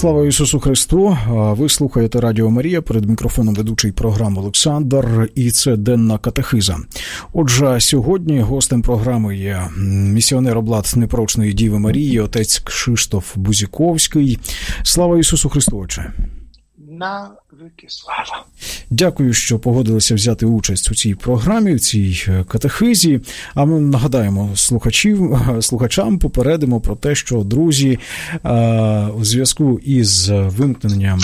Слава Ісусу Христу! Ви слухаєте Радіо Марія, перед мікрофоном ведучий програми Олександр, і це денна катехиза. Отже, сьогодні гостем програми є місіонер облад Непорочної Діви Марії, отець Кшиштоф Бузіковський. Слава Ісусу Христу, отче! На віки слава. Дякую, що погодилися взяти участь у цій програмі, в цій катехизі. А ми нагадаємо слухачам, попередимо про те, що, друзі, у зв'язку із вимкненням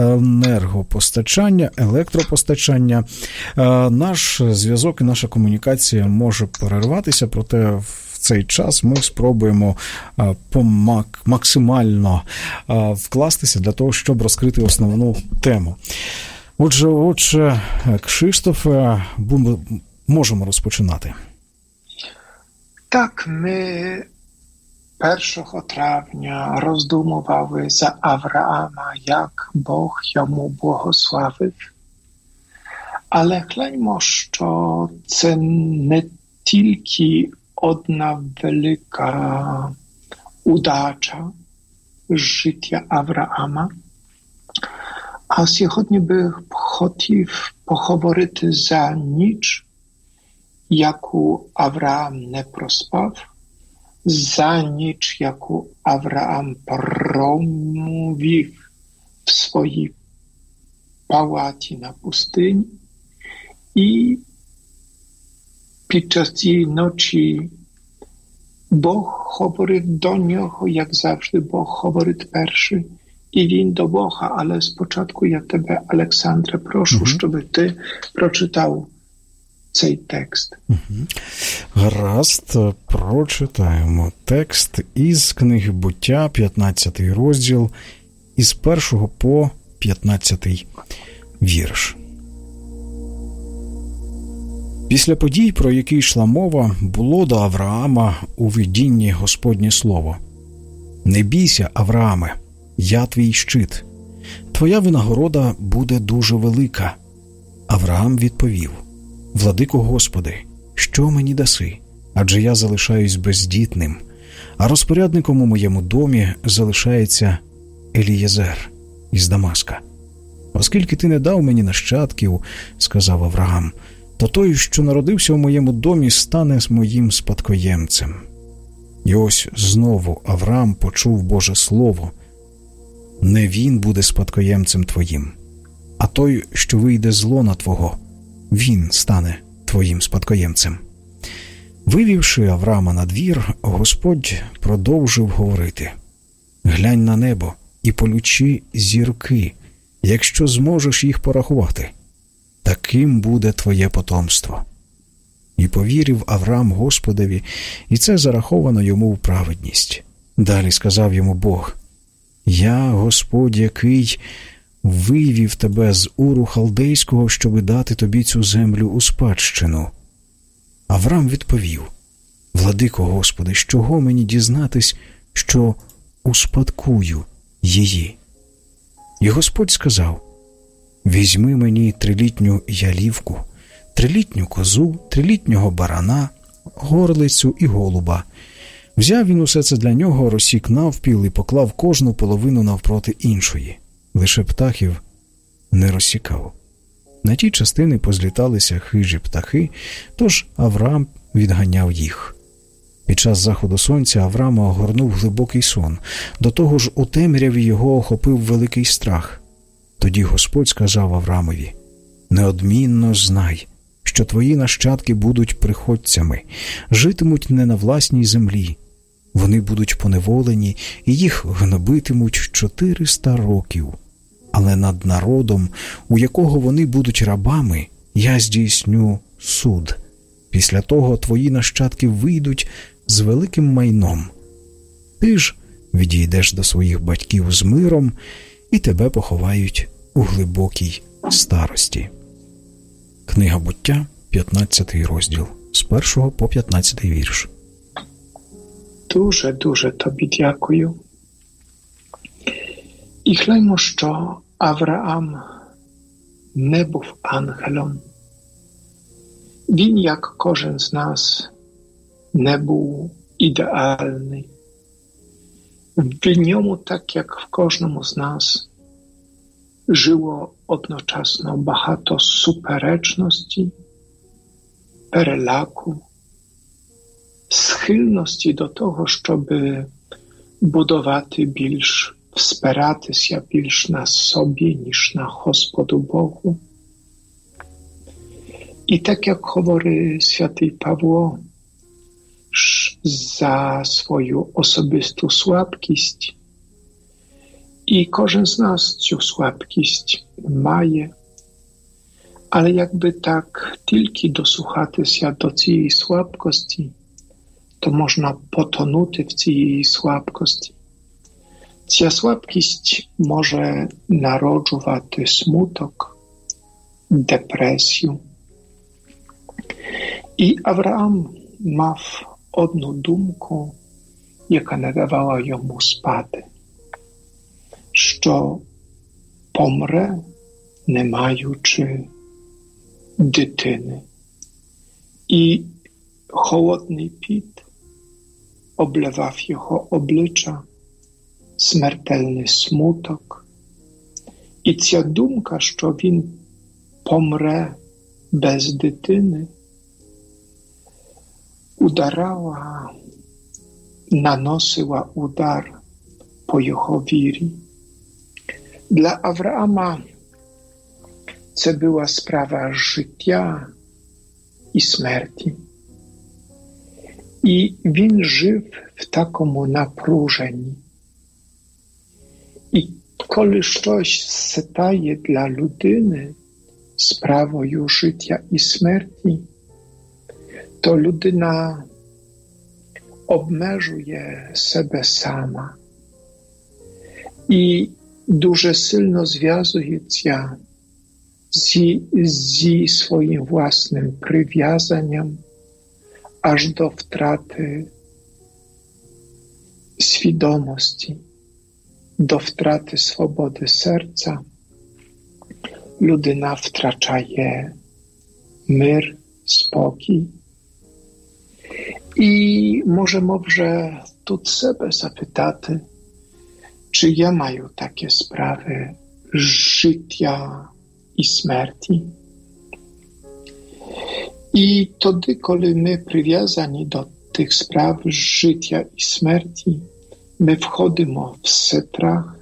електропостачання, наш зв'язок і наша комунікація може перерватися, проте в цей час ми спробуємо максимально вкластися для того, щоб розкрити основну тему. Отже, Кшиштофе, можемо розпочинати. Так, ми 1 травня роздумували за Авраама, як Бог йому благословив. Але гляньмо, що це не тільки одна велика удача життя Авраама, а сьогодні би хотів поговорити за ніч, яку Авраам не проспав, за ніч, яку Авраам промовив в своїй палаті на пустині, і під час цієї ночі Бог говорив до нього, як завжди Бог говорить перший, і він до Бога. Але спочатку я тебе, Олександре, прошу, щоб ти прочитав цей текст. Гаразд, прочитаємо текст із книги Буття, 15 розділ, із 1 по 15 вірш. Після подій, про які йшла мова, було до Авраама у видінні Господнє слово. «Не бійся, Аврааме, я твій щит. Твоя винагорода буде дуже велика». Авраам відповів: «Владико Господи, що мені даси? Адже я залишаюсь бездітним, а розпорядником у моєму домі залишається Елієзер із Дамаска. Оскільки ти не дав мені нащадків, – сказав Авраам, – то той, що народився у моєму домі, стане моїм спадкоємцем». І ось знову Авраам почув Боже слово: «Не він буде спадкоємцем твоїм, а той, що вийде з лона твого, він стане твоїм спадкоємцем». Вивівши Авраама на двір, Господь продовжив говорити: «Глянь на небо і полічи зірки, якщо зможеш їх порахувати. Таким буде твоє потомство». І повірив Авраам Господові, і це зараховано йому в праведність. Далі сказав йому Бог: «Я, Господь, який вивів тебе з Уру Халдейського, щоби дати тобі цю землю у спадщину». Авраам відповів: «Владико Господи, з чого мені дізнатись, що успадкую її?» І Господь сказав: «Візьми мені 3-літню ялівку, 3-літню козу, 3-літнього барана, горлицю і голуба». Взяв він усе це для нього, розсік навпіл і поклав кожну половину навпроти іншої. Лише птахів не розсікав. На ті частини позліталися хижі птахи, тож Авраам відганяв їх. Під час заходу сонця Авраама огорнув глибокий сон. До того ж у темряві його охопив великий страх. Тоді Господь сказав Авраамові: «Неодмінно знай, що твої нащадки будуть приходцями, житимуть не на власній землі. Вони будуть поневолені, і їх гнобитимуть 400 років. Але над народом, у якого вони будуть рабами, я здійсню суд. Після того твої нащадки вийдуть з великим майном. Ти ж відійдеш до своїх батьків з миром, і тебе поховають у глибокій старості». Книга Буття, 15 розділ, з 1 по 15 вірш. Дуже тобі дякую. І гляньмо, що Авраам не був ангелом. Він, як кожен з нас, не був ідеальний. W ньому, так як в кожному з нас, жило одночасно багато суперечності, переляку, схильності до того, щоб будувати більш, спиратися більш на собі, ніж на Господу Богу. І так, як говорить святий Павло, за свою особисту слабкість, і кожен з нас цю слабкість має, але якби так тільки дослухатися до цієї слабкості, то можна потонути в цій слабкості. Ця слабкість може народжувати смуток, депресію. І Авраам мав одну думку, яка не давала йому спати, що помре, не маючи дитини. І холодний піт обливав його обличчя, смертельний смуток. І ця думка, що він помре без дитини, наносила удар по його вірі. Для Авраама це була справа життя і смерті. І він жив в такому напруженні. І коли щось стає для людини справою життя і смерті, то людина обмежує себе сама і дуже сильно зв'язується зі своїм власним прив'язанням аж до втрати свідомості, до втрати свободи серця. Людина втрачає мир, спокій. І можемо вже тут себе запитати, чи я маю такі справи життя і смерті. І тоді, коли ми прив'язані до тих справ життя і смерті, ми входимо в страх,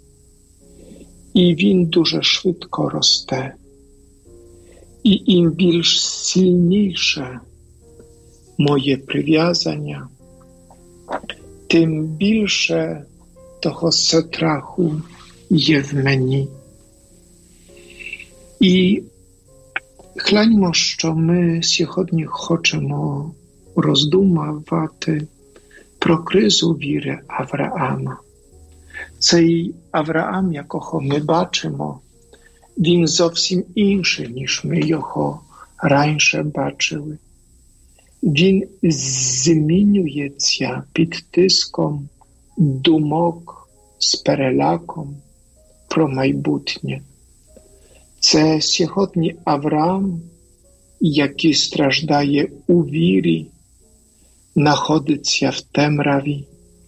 і він дуже швидко росте. І чим більш сильніше моє прив'язання, тим більше того страху є в мені. І гляньмо, що ми сьогодні хочемо роздумувати про кризу віри Авраама. Цей Авраам, якого ми бачимо, він зовсім інший, ніж ми його раніше бачили. Він змінюється під тиском думок з переляком про майбутнє. Це сьогодні Авраам, який страждає у вірі, знаходиться в темряві.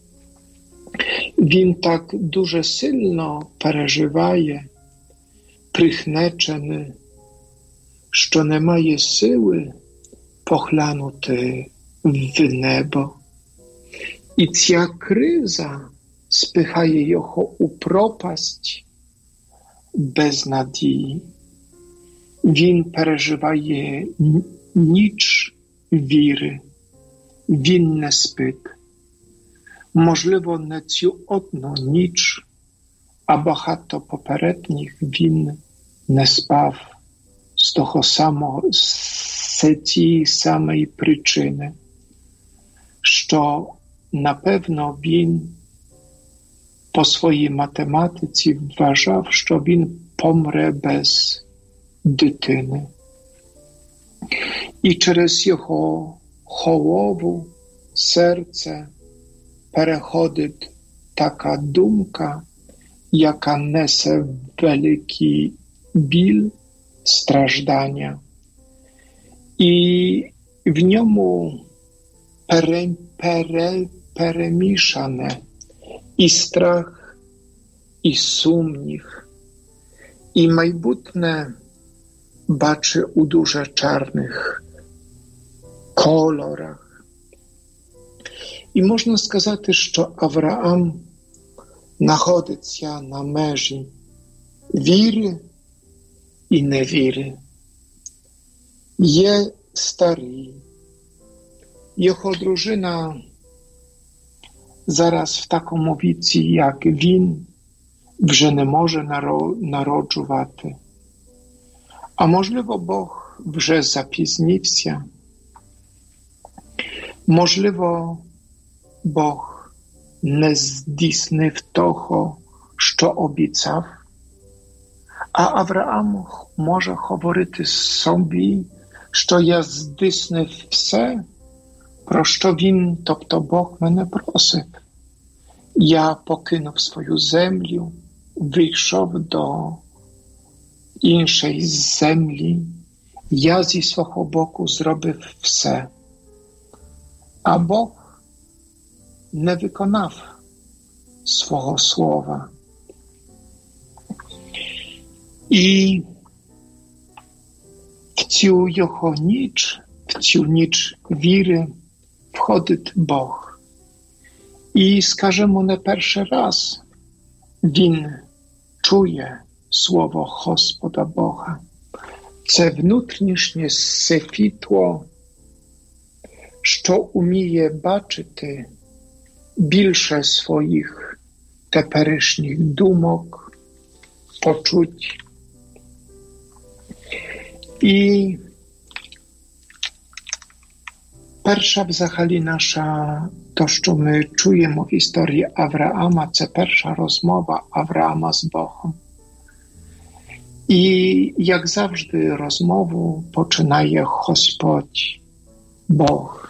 Він так дуже сильно переживає, пригнечений, що не має сили поглянути в небо. І ця криза спихає його у пропасть без надії. Він переживає ніч віри. Він не спить. Можливо, не цю одну ніч, а багато попередніх він не спав з цієї самої причини, що, напевно, він по своїй математиці вважав, що він помре без дитини. І через його голову, серце переходить така думка, яка несе великий біль, страждання. І в ньому перемішане і страх, і сумнів, і майбутнє бачить у дуже чарних кольорах. І можна сказати, що Авраам знаходиться на межі віри і невіри. Є старий, його дружина зараз в такому віці, як він, вже не може народжувати. А можливо, Бог вже запізнився. Можливо, Бог не здійснив того, що обіцяв. А Авраам може говорити собі, що я здійснив все, про що він, тобто Бог, мене просив. Я покинув свою землю, вийшов до іншої землі. Я зі свого боку зробив все. А Бог не виконав свого слова. І в цю його ніч, в цю ніч віри входить Бог. І, скажімо, не перший раз він чує слово Господа Бога. Це внутрішнє світло, що вміє бачити більше своїх теперішніх думок, почуть. І перша взагалі наша, то, що ми чуємо в історії Авраама, це перша розмова Авраама з Богом. І, як завжди, розмову починає Господь Бог.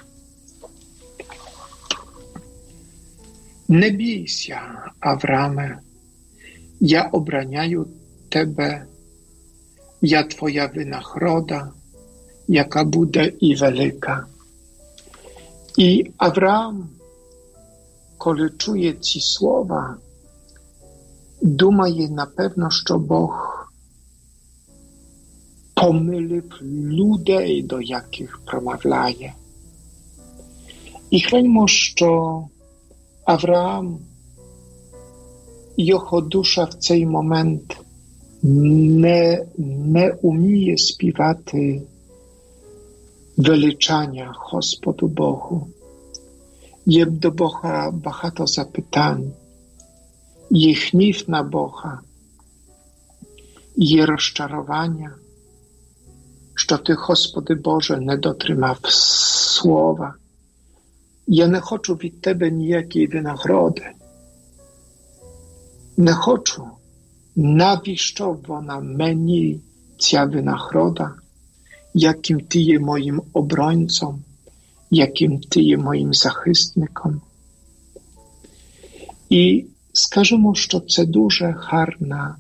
Не бійся, Аврааме, я обороняю тебе, я твоя винагорода, яка буде і велика. І Авраам, коли чує ці слова, думає, напевно, що Бог помилив людей, до яких промовляє. І храньмо, що Авраам, його душа в цей момент не уміє співати величання Господу Богу. Є до Бога багато запитань, є гнів на Бога, є розчарування, що Ти, Господи Боже, не дотримав слова. Я не хочу від Тебе ніякої винагороди. Не хочу. Навіщо вона мені, ця винагорода, яким Ти є моїм оборонцем, яким Ти є моїм захисником. І скажемо, що це дуже гарна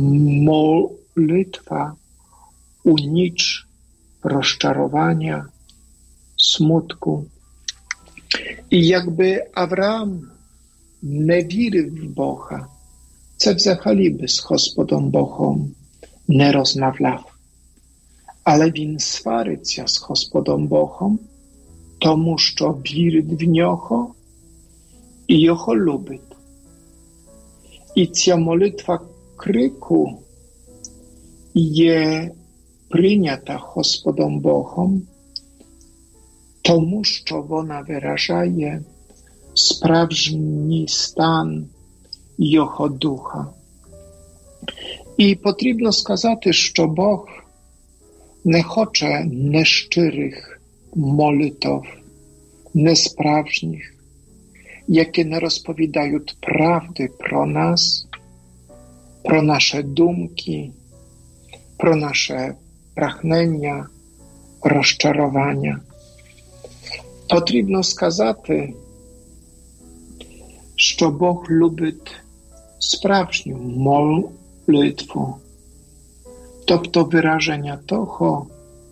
молитва у ніч розчарування, смутку. І якби Авраам не вірив в Бога, це взагалі би з Господом Богом не розмовляв. Але він свариться з Господом Богом, тому що вірить в Нього і Його любить. І ця молитва крику є прийнята Господом Богом, тому що вона виражає справжній стан Його духа. І потрібно сказати, що Бог не хоче нещирих молитв, несправжніх, які не розповідають правди про нас, про наші думки, про наше прагнення, розчарування. Потрібно сказати, що Бог любить справжню молитву, тобто вираження того,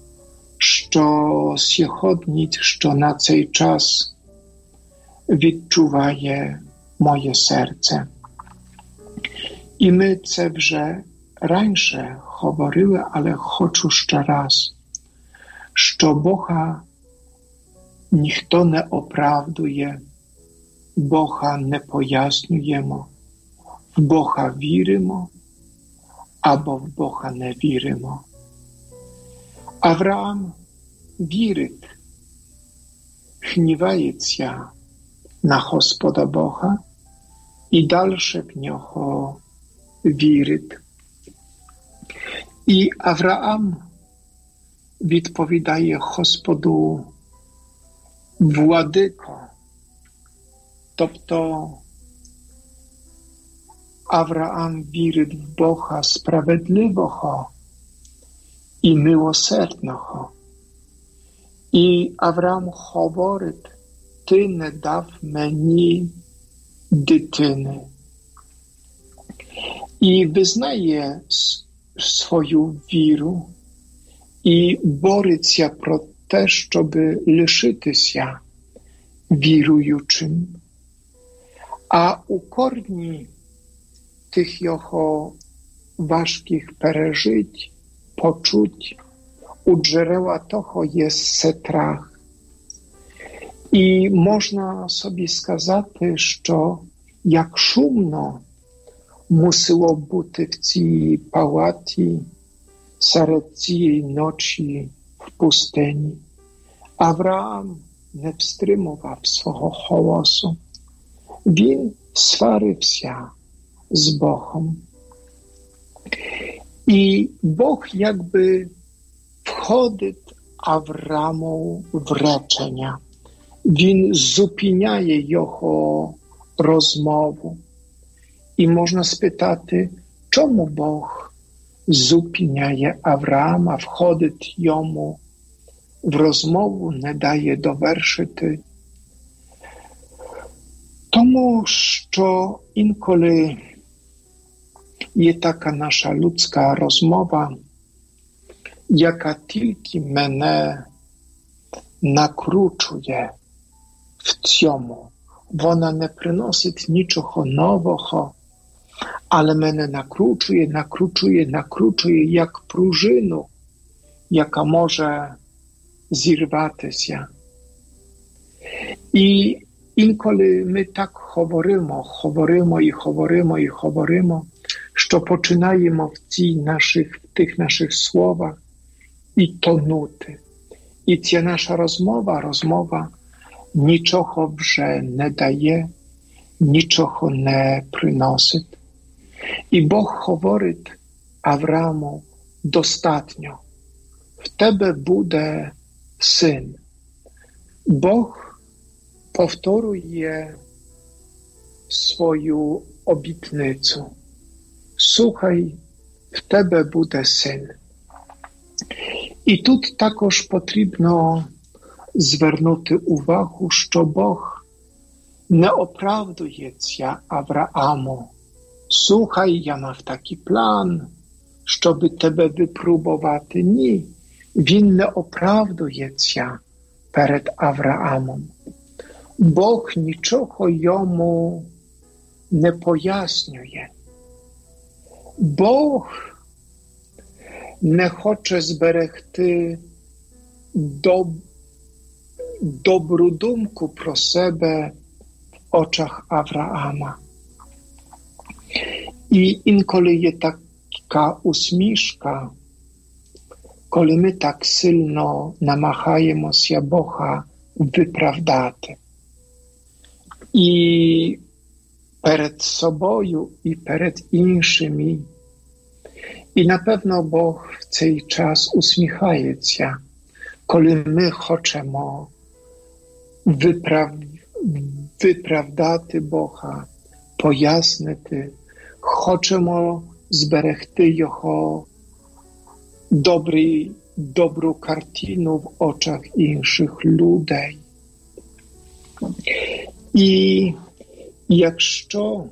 що сьогодні, що на цей час відчуває моє серце. І ми це вже раніше говорили, але хочу ще раз, що Бога ніхто не оправдує, Бога не пояснюємо, в Бога віримо або в Бога не віримо. Авраам вірить, гнівається на Господа Бога і далі в нього вірить. І Авраам відповідає Господу владико. Тобто Авраам вірить в Бога справедливого і милосердного. І Авраам говорить, ти не дав мені дитини. І визнає свою віру і бореться про те, щоб лишитися віруючим. А у корні тих його важких пережить, почуть, у джерела того є страх. І можна собі сказати, що як шумно мусило бути в цій палаті серед цієї ночі в пустині. Авраам не встримував свого голосу. Він сварився з Богом. І Бог якби входить Аврааму в речення. Він зупиняє його розмову. І можна спитати, чому Бог зупиняє Авраама, входить йому в розмову, не дає довершити? Тому що інколи є така наша людська розмова, яка тільки мене накручує в цьому. Вона не приносить нічого нового, але мене накручує, як пружину, яка може зірватися. І інколи ми так говоримо, що починаємо в тих наших словах і тонути. І ця наша розмова нічого вже не дає, нічого не приносить. І Бог говорить Аврааму, достатньо, в тебе буде син. Бог повторює свою обітницю. Слухай, в тебе буде син. І тут також потрібно звернути увагу, що Бог не оправдується Аврааму. Слухай, я мав такий план, щоб тебе випробувати. Ні, він не оправдується перед Авраамом. Бог нічого йому не пояснює. Бог не хоче зберегти добру думку про себе в очах Авраама. І інколи є така усмішка, коли ми так сильно намагаємося Бога виправдати. І перед собою, і перед іншими. І, напевно, Бог в цей час усміхається, коли ми хочемо виправдати Бога, пояснити, хочемо зберегти Його добру картину в очах інших людей. І якщо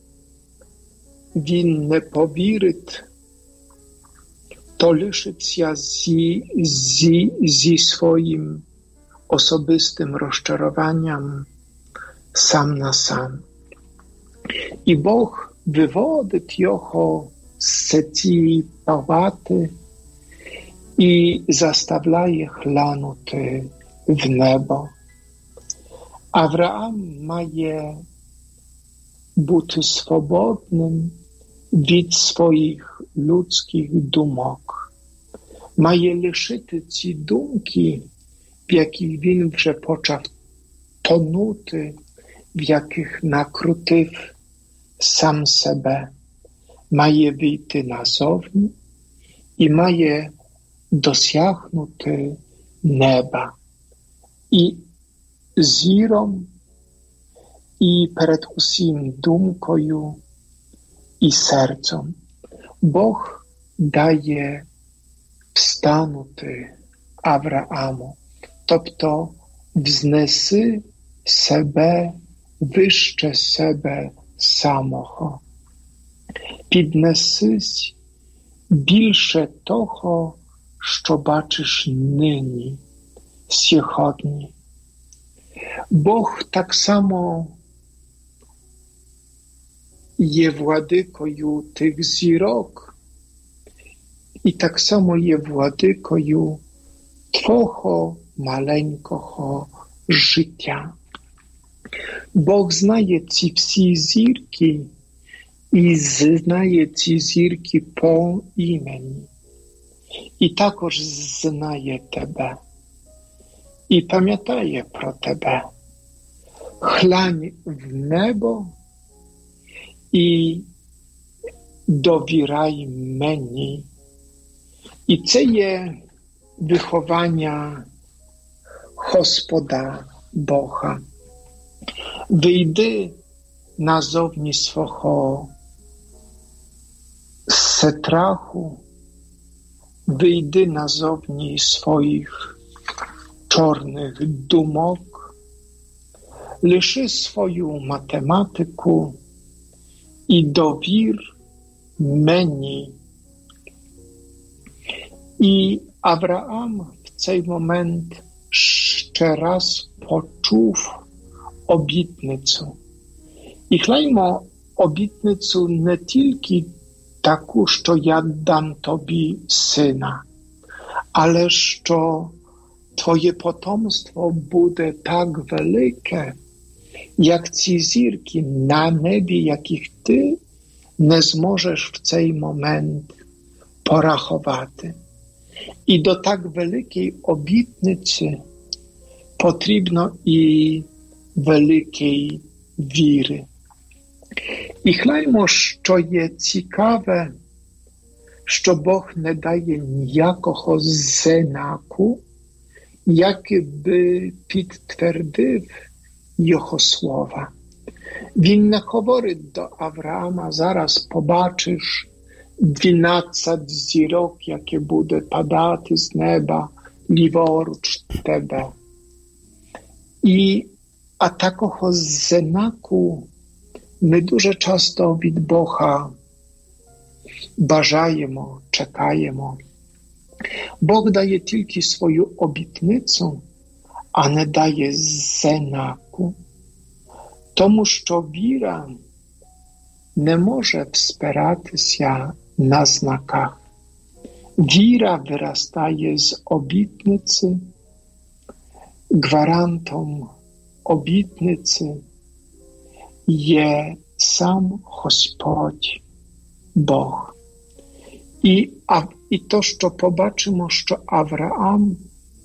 він не повірить, то лишиться зі своїм особистим розчаруванням сам на сам. І Бог виводить його з цієї палати і заставляє глянути в небо. Авраам має бути свободним від своїх людських думок. Має лишити ці думки, в яких він вже почав тонути, в яких накрутив сам себе. Має вийти назовні і має досягнути неба. І зіром, і перед усім думкою, і серцем. Бог дає встанути Аврааму, тобто взнеси себе вище себе самого. Піднесись більше того, що бачиш нині, сьогодні. Бог так само є владикою тих зірок і так само є владикою твого маленького життя. Бог знає ці всі зірки і знає ці зірки по імені. І також знає тебе. І пам'ятає про тебе. Глянь в небо і довіряй мені. І це є виховання Господа Бога. Вийди назовні свого страху, вийди назовні своїх чорних думок, лиши свою математику і довір мені. І Авраам в цей момент ще раз почув обітницю. І гляньмо обітницю не тільки таку, що я дам тобі сина, але що твоє потомство буде так велике, як ці зірки на небі, яких ти не зможеш в цей момент порахувати. І до так великої обітниці потрібно і великої віри. І гляньмо, що є цікаве, що Бог не дає ніякого знаку, який би підтвердив його слова. Він не говорить до Авраама: зараз побачиш 12 зірок, які буде падати з неба ліворуч тебе. А такого знаку ми дуже часто від Бога бажаємо, чекаємо. Бог дає тільки свою обітницю, а не дає знаку. Тому що віра не може спиратися на знаках. Віра виростає з обітниці, гварантом обітниці є сам Господь Бог. І то, що побачимо, що Авраам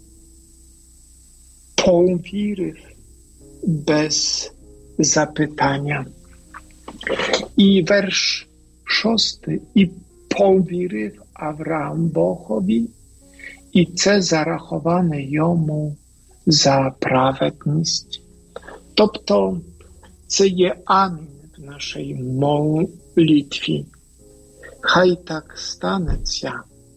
повірив без запитання. І вірш 6. І повірив Авраам Богові, і це зараховане йому за праведність. Тобто це є амінь в нашій молитві. Хай так станеться.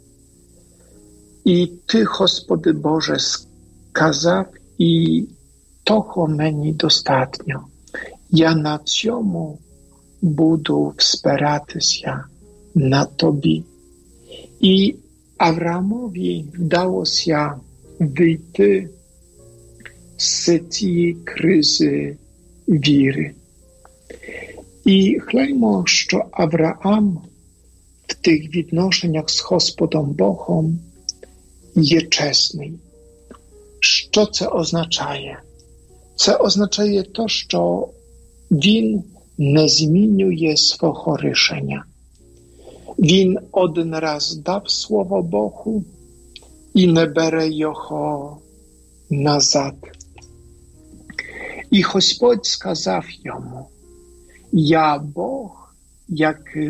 І ти, Господи Боже, сказав, і того мені достатньо. Я на цьому буду спиратися на тобі. І Авраамові вдалося вийти з цієї кризи віри. І гляньмо, що Авраам в тих відношеннях з Господом Богом є чесний. Що це означає? Це означає те, що він не змінює свого рішення. Він один раз дав слово Богу і не бере його назад. І Господь сказав йому: «Я Бог, який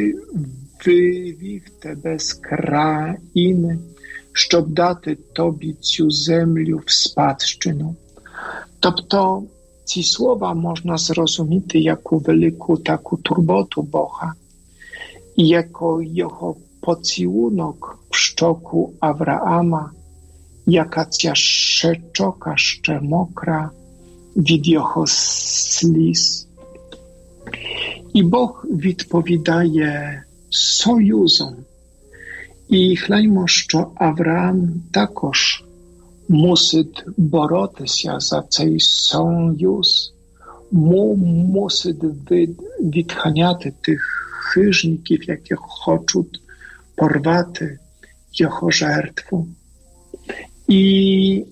вивів тебе з країни, щоб дати тобі цю землю в спадщину». Тобто ці слова можна зрозуміти як велику таку турботу Бога, і як його поцілунок в щоку Авраама, яка ця щока ще мокра від його сліз. І Бог відповідає союзом. І гляньмо, що Авраам також мусить боротися за цей союз, мусить відганяти тих хижників, які хочуть порвати його жертву. І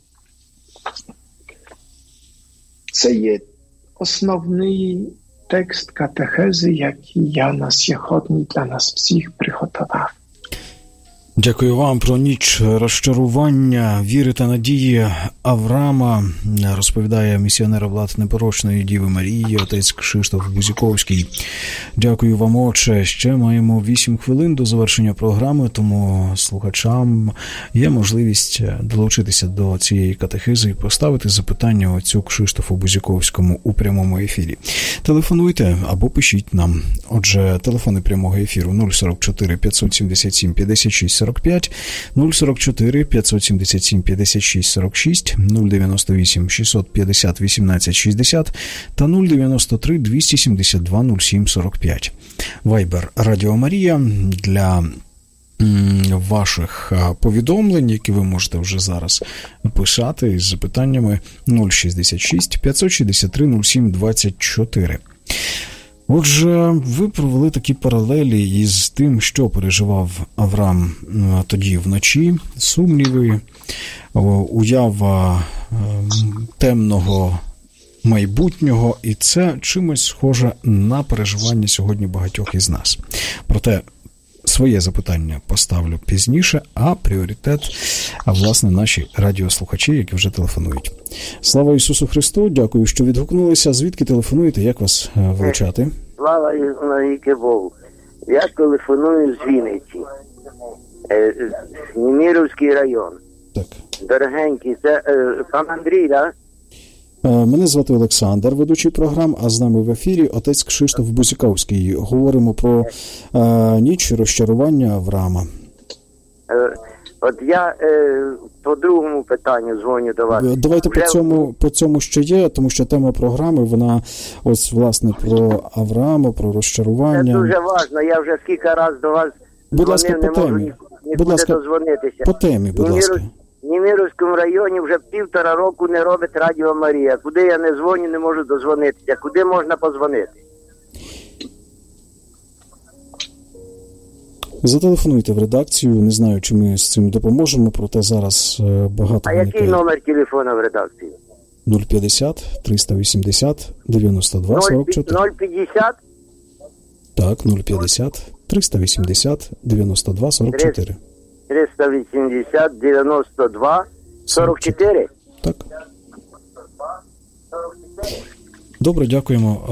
це є основний текст катехези, який я на сьогодні для нас всіх приготував. Дякую вам. Про ніч розчарування, віри та надії Авраама розповідає місіонер Влад Непорочної Діви Марії, отець Кшиштоф Бузіковський. Дякую вам, отче. Ще маємо 8 хвилин до завершення програми, тому слухачам є можливість долучитися до цієї катехизи і поставити запитання отцю Кшиштофу Бузіковському у прямому ефірі. Телефонуйте або пишіть нам. Отже, телефони прямого ефіру 044 577 56 45, 044 577 56 46, 098 650 18 60 та 093 272 07 45. Вайбер Радіо Марія для ваших повідомлень, які ви можете вже зараз писати із запитаннями 066 563 07 24. Отже, ви провели такі паралелі із тим, що переживав Авраам тоді вночі, сумніви, уява темного майбутнього, і це чимось схоже на переживання сьогодні багатьох із нас. Проте своє запитання поставлю пізніше, а пріоритет, власне, наші радіослухачі, які вже телефонують. Слава Ісусу Христу, дякую, що відгукнулися. Звідки телефонуєте, як вас величати? Слава навіки Богу. Я телефоную з Вінниці, Немировський район. Так. Дорогенький, це пан Андрій, так? Мене звати Олександр, ведучий програм, а з нами в ефірі отець Кшиштоф Бузіковський. Говоримо про ніч розчарування Авраама. От я по другому питанню дзвоню до вас. Давайте по цьому, що є, тому що тема програми, вона ось, власне, про Авраама, про розчарування. Це дуже важливо, я вже скільки разів до вас будь ласка, дзвонив, не можу нікуди дозвонитися. По темі, будь ласка. В Немировському районі вже 1,5 року не робить Радіо Марія. Куди я не дзвоню, не можу дозвонитися. Куди можна подзвонити? Зателефонуйте в редакцію, не знаю, чи ми з цим допоможемо, проте зараз багато... А який номер телефону в редакції? 050 380 92 44. 050? Так, 050 380 92 44. 380 92 44? Так. Добре, дякуємо.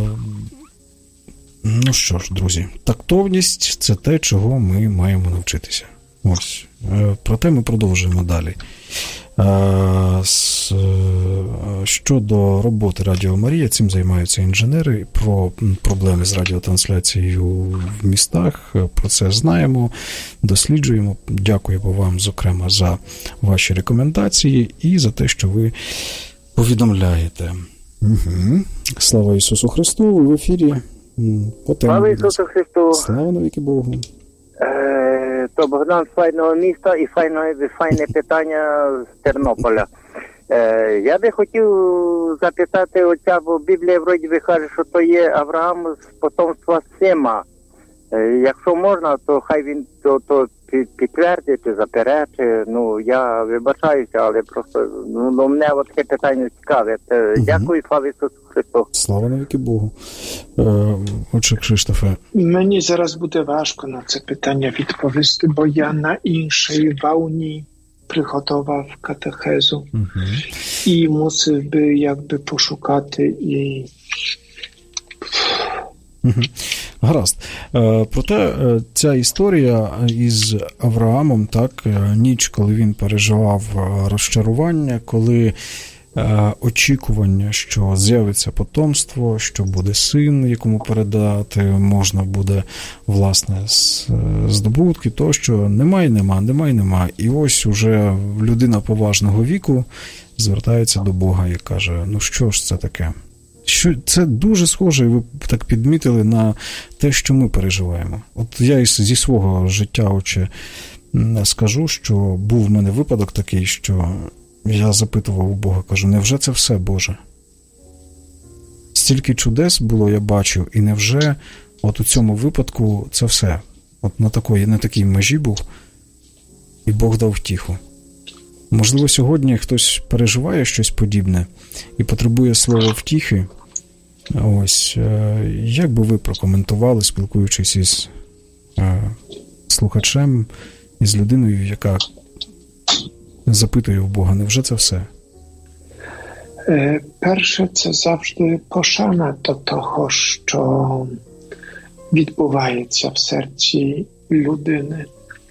Ну що ж, друзі, тактовність – це те, чого ми маємо навчитися. Ось. Проте ми продовжуємо далі. Щодо роботи Радіо Марія, цим займаються інженери. Про проблеми з радіотрансляцією в містах, про це знаємо, досліджуємо. Дякуємо вам, зокрема, за ваші рекомендації і за те, що ви повідомляєте. Угу. Слава Ісусу Христу, в ефірі. Слава Ісусу Христу. Слава навіки Богу. То Богдан з файного міста і файне питання з Тернополя. Я би хотів запитати отця, бо Біблія вроді би каже, що то є Авраам з потомства Сима. Якщо можна, то хай він то підтвердить, заперечить. Ну, я вибачаюся, але просто мене таке питання цікаве. Дякую, слава Ісусу Христу. Слава навіки Богу. Отже, Кшиштофе. Мені зараз буде важко на це питання відповісти, бо я на іншій волні приготував катехезу. І мусив би якби пошукати і... Гаразд. Проте ця історія із Авраамом, так, ніч, коли він переживав розчарування, коли очікування, що з'явиться потомство, що буде син, якому передати можна буде, власне, здобутки, то, що нема. І ось уже людина поважного віку звертається до Бога і каже, ну що ж це таке? Що це дуже схоже, і ви так підмітили, на те, що ми переживаємо. От я зі свого життя, отче, скажу, що був в мене випадок такий, що я запитував у Бога, кажу, невже це все, Боже? Стільки чудес було, я бачив, і невже от у цьому випадку це все? От на такій межі був, і Бог дав втіху. Можливо, сьогодні хтось переживає щось подібне і потребує слова втіхи. Ось, як би ви прокоментували, спілкуючись із слухачем, із людиною, яка запитує в Бога, невже це все? Перше, це завжди пошана до того, що відбувається в серці людини.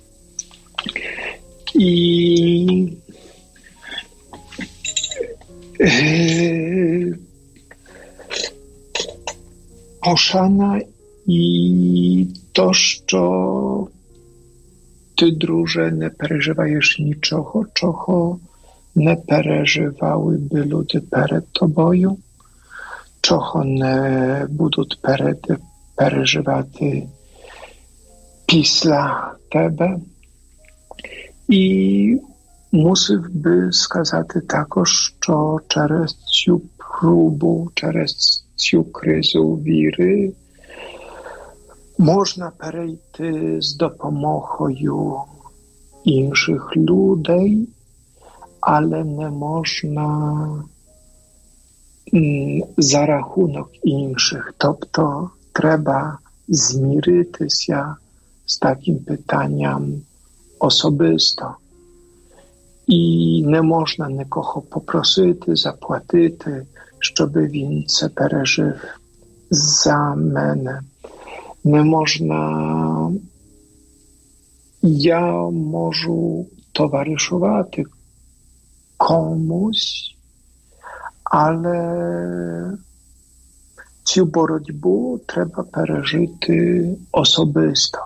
І пошана і то, що ти, друже, не переживаєш нічого, чого не переживали би люди перед тобою, чого не будуть переживати після тебе. І мусив би сказати також, що через цю пробу, через цю кризу віри можна перейти з допомогою інших людей, але не можна за рахунок інших. Тобто треба зміритися з таким питанням особисто. І не можна нікого попросити, заплатити, щоб він це пережив за мене. Не можна... Я можу товаришувати комусь, але цю боротьбу треба пережити особисто.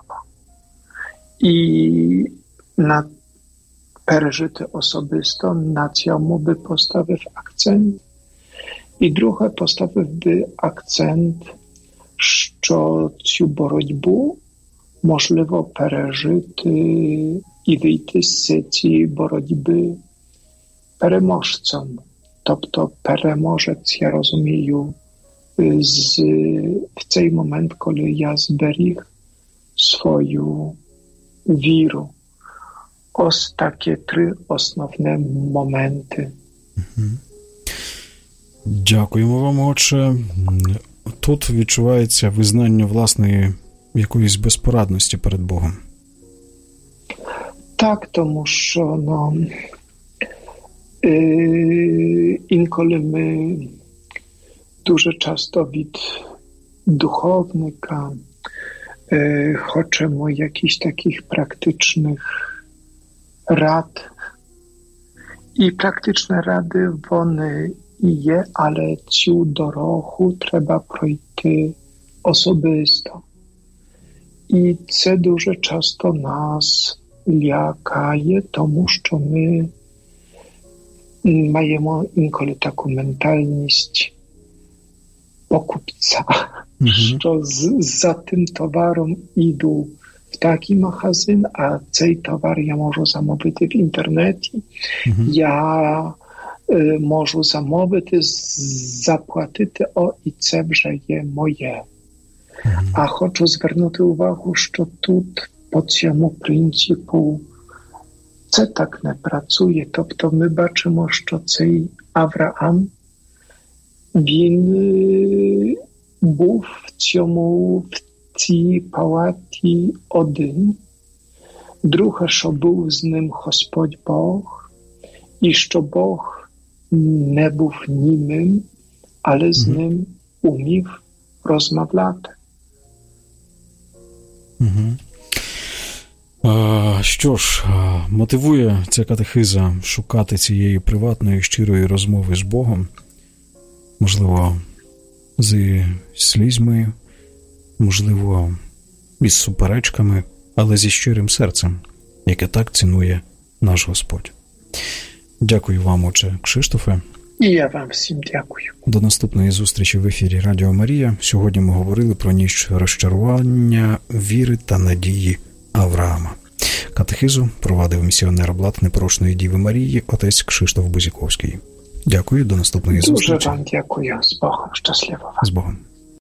І пережити особисто, на цьому би поставив акцент. І друге, поставив би акцент, що цю боротьбу можливо пережити і вийти з цієї боротьби переможцем. Тобто переможець, я розумію, в цей момент, коли я зберіг свою віру. Ось такі три основні моменти. Дякуємо вам, отче. Тут відчувається визнання власної якоїсь безпорадності перед Богом. Так, тому що інколи ми дуже часто від духовника хочемо якісь таких практичних рад. І практичні ради вони є, але цю дорогу треба пройти особисто. І це дуже часто нас лякає, тому що ми маємо інколи таку ментальність покупця, що за тим товаром іду в такий магазин, а цей товар я можу замовити в інтернеті. Я можу замовити, заплатити, і це вже є моє. А хочу звернути увагу, що тут по цьому принципу це так не працює. Тобто ми бачимо, що цей Авраам, він був в цій палаті один. Друге, що був з ним Господь Бог, і що Бог не був німим, але з ним умів розмовляти. Що ж, мотивує ця катехиза шукати цієї приватної, щирої розмови з Богом, можливо, зі слізьми, можливо, із суперечками, але зі щирим серцем, яке так цінує наш Господь. Дякую вам, отче Кшиштофе. І я вам всім дякую. До наступної зустрічі в ефірі Радіо Марія. Сьогодні ми говорили про ніч розчарування, віри та надії Авраама. Катехизу провадив місіонер облад Непорочної Діви Марії, отець Кшиштоф Бузіковський. Дякую, до наступної зустрічі. Дуже вам дякую. З Богом. Щасливо вам. З Богом.